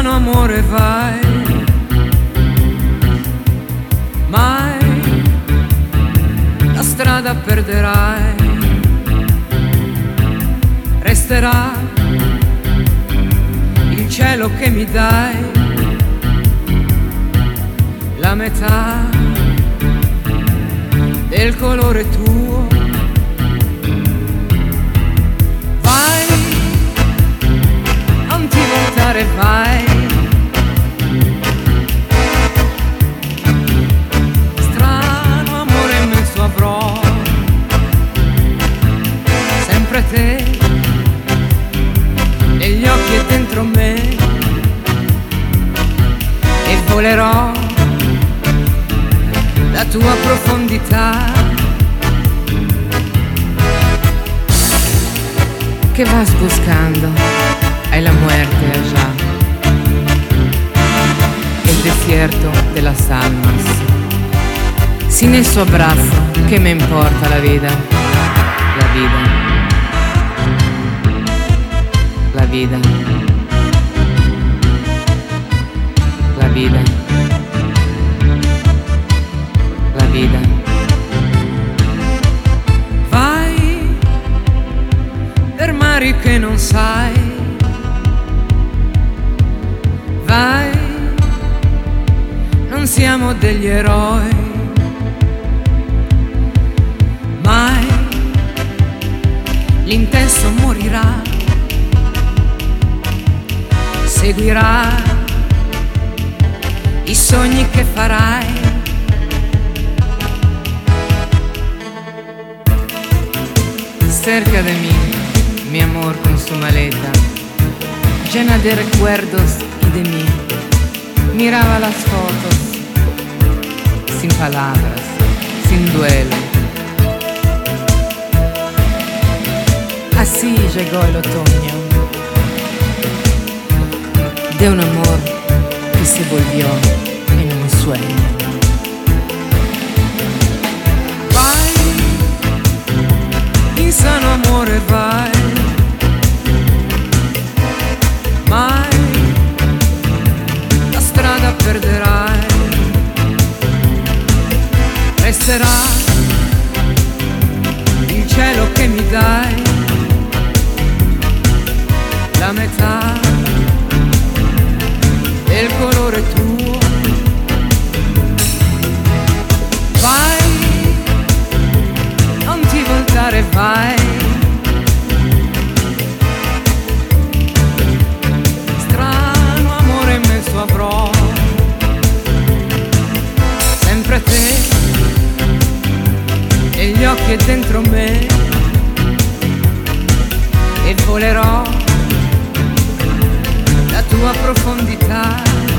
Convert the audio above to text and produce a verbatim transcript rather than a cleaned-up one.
insano amore vai, mai la strada perderai, resterà il cielo che mi dai, la metà del colore tuo. Vai, non ti voltare, vai, strano amore immenso avrò, sempre te negli occhi e dentro me, e volerò la tua profondità, ¿Qué vas buscando? Hay la muerte allá, el desierto de las almas. Sin el su abrazo, ¿qué me importa la vida? La vida, la vida, la vida, la vida. vai per mari che non sai, vai, non siamo degli eroi, mai l'intenso morirà, seguirà i sogni che farai. Cerca de mí, mi amor con su maleta, llena de recuerdos y de mí. Miraba las fotos, sin palabras, sin duelo. Así llegó el otoño, de un amor que se volvió en un sueño. Insano amore vai, mai la strada perderai, resterà il cielo che mi dai, la metà del colore tuo. Vai, non ti voltare, vai, strano amore immenso avrò, sempre te negli occhi e dentro me, e volerò la tua profondità.